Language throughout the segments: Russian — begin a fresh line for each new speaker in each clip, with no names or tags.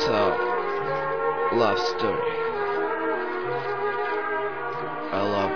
So, love story. I love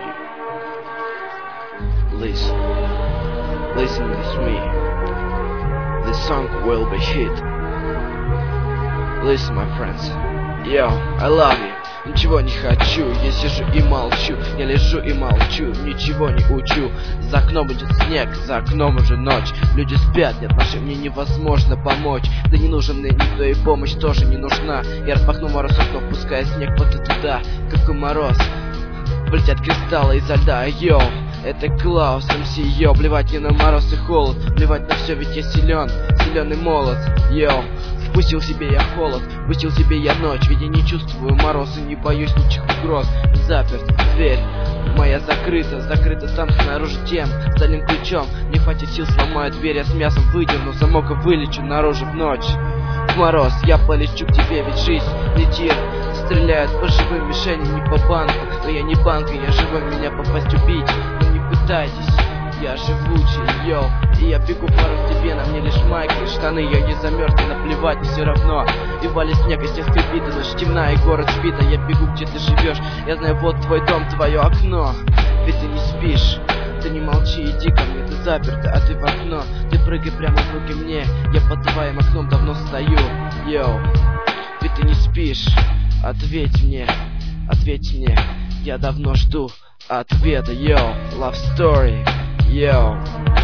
you. Listen with me. This song will be hit. Listen, my friends. Yo, I love you. Ничего не хочу, я сижу и молчу. Я лежу и молчу, ничего не учу. За окном идет снег, за окном уже ночь. Люди спят, нет машин, мне невозможно помочь. Да не нужен мне никто, и помощь тоже не нужна. Я распахну мороз окно, пуская снег вот туда. Какой мороз, полетят кристаллы изо льда. Йоу, это Клаус МС, йоу. Плевать мне на мороз и холод, плевать на все, ведь я силен, силен и молод. Йоу, впустил в себе я холод, впустил в себе я ночь. Ведь я не чувствую мороз и не боюсь ничьих угроз. Заперт, дверь моя закрыта, закрыта там снаружи тем стальным ключом. Не хватит сил, сломаю дверь, я с мясом выдерну замок и вылечу наружу в ночь. В мороз я полечу к тебе, ведь жизнь не тир. Стреляют по живым мишеням, не по банку. Но я не банка, я живой, меня попасть убить. Но не пытайтесь, я живучий, йоу. И я бегу в мороз тебе, на мне лишь майка и штаны. Я не замерз, и наплевать, и все равно. И валит снег, и снег скрипит, и ночь темна, и город спит. А я бегу, где ты живешь. Я знаю, вот твой дом, твое окно. Ведь ты не спишь, ты не молчи, иди ко мне, ты заперта, а ты в окно. Ты прыгай прямо в руки мне, я под твоим окном давно стою, йоу. Ведь ты не спишь, ответь мне, я давно жду ответа, йоу. Love story, йоу.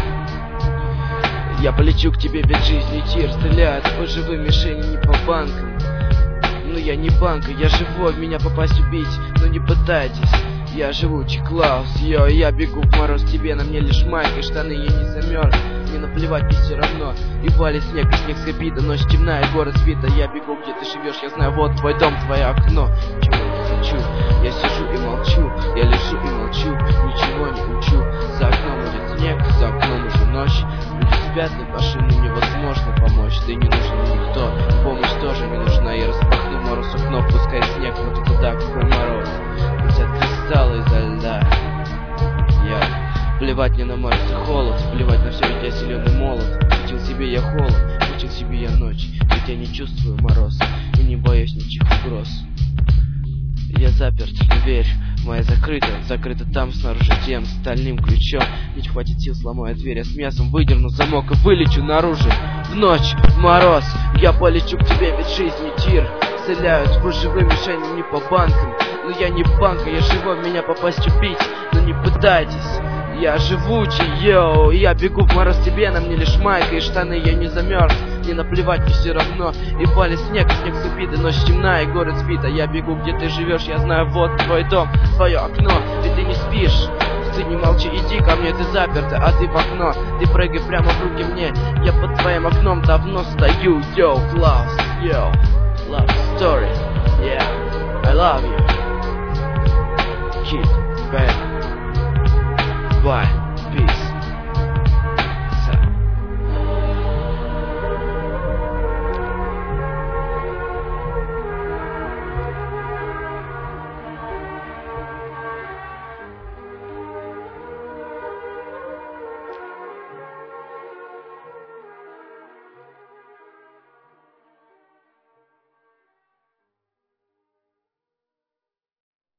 Я полечу к тебе, ведь жизнь не тир. Стреляют по живым мишеням, не по банкам. Но я не банка, я живой, меня попасть убить. Но не пытайтесь, я живучий Клаус, йо. Я бегу в мороз тебе, на мне лишь майка и штаны. Я не замерз, мне наплевать, мне все равно. И валит снег, и снег скрипит, а ночь темная, и город спит. А я бегу, где ты живешь, я знаю, вот твой дом, твое окно. Чего не хочу, я сижу и молчу. Я лежу и молчу, ничего не учу. За окном идет снег, за окном уже ночь. Люди спят, нет машины, невозможно помочь. Да и не нужен никто, помощь тоже не нужна. Я распахну мороз окно, пускай снег вот туда, какой мороз. Летят кристаллы изо льда. Плевать мне на мороз и холод, плевать на все, ведь я силен и молод. Пустил себе я холод, пустил себе я ночь. Ведь я не чувствую мороз и не боюсь ничьих угроз. Я заперт, дверь моя закрыта, закрыта там снаружи тем стальным ключом. Ведь хватит сил, сломаю дверь, я с мясом выдерну замок и вылечу наружу. В ночь, в мороз, я полечу к тебе, ведь жизнь не тир. Стреляют по живым мишеням, не по банкам. Но я не банка, я живой, меня попасть убить. Но не пытайтесь, я живучий, йоу. Я бегу в мороз тебе, на мне лишь майка и штаны. Я не замерз, мне наплевать, мне все равно. И валит снег, и снег скрипит, и ночь темная, и город спит. А я бегу, где ты живешь, я знаю, вот твой дом, твое окно. Ведь ты не спишь, ты не молчи, иди ко мне, ты заперта, а ты в окно. Ты прыгай прямо в руки мне, я под твоим окном давно стою, йоу. Клаус, йоу. Love story, yeah. I love you. Kid, baby. Bye.